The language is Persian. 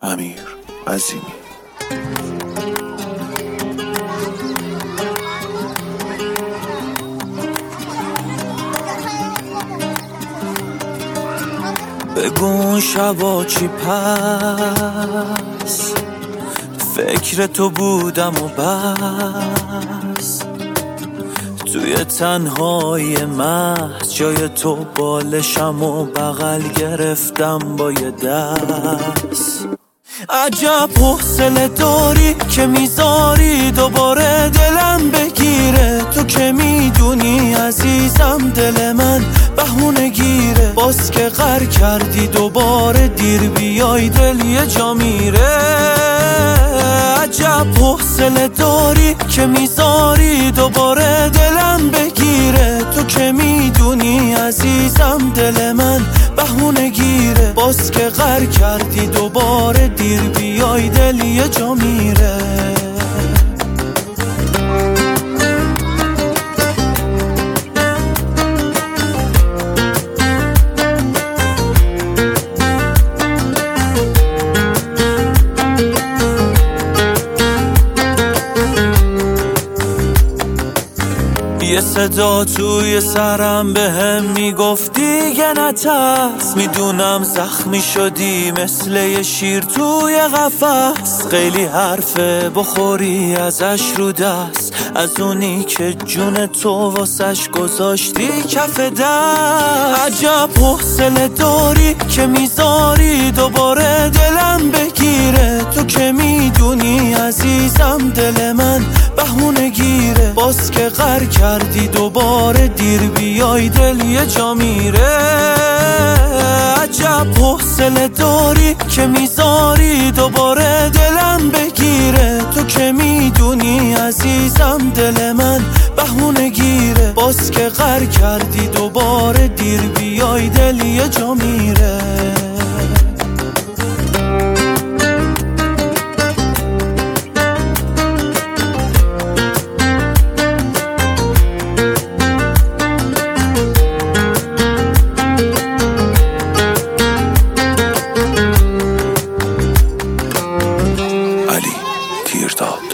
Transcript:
امیر عظیمی. بگو اون شبا چی پس فکر تو بودم و بس، توی تنهای محض جای تو بالشم و بغل گرفتم با یه دست. عجب حوصله داری که میذاری دوباره دلم بگیره، تو که میدونی عزیزم دل من بهونه گیره، باز که غر کردی دوباره دیر بیای دل یه جا میره. عجب حوصله داری که میذاری دوباره دلم بگیره، تو که میدونی عزیزم دل من بهونه گیره، باز که غر کردی دوباره دیر بیای دل یه جا میره. یه صدا توی سرم بهم میگفت دیگه نترس، میدونم زخمی شدی مثل یه شیر توی قفس، خیلی حرفه بخوری ازش رو دست، از اونی که جون تو واسش گذاشتی کف دست. عجب حوصله داری که میذاری دوباره دلم بگیره، تو که میدونی عزیزم دل من بهونه گیره، باز که غر کردی دوباره دیر بیای دل یه جا میره. عجب حوصله داری که میذاری دوباره دلم بگیره، تو که میدونی عزیزم دل من بهونه گیره، باز که غر کردی دوباره دیر بیای دل یه جا میره. علی تیرداد.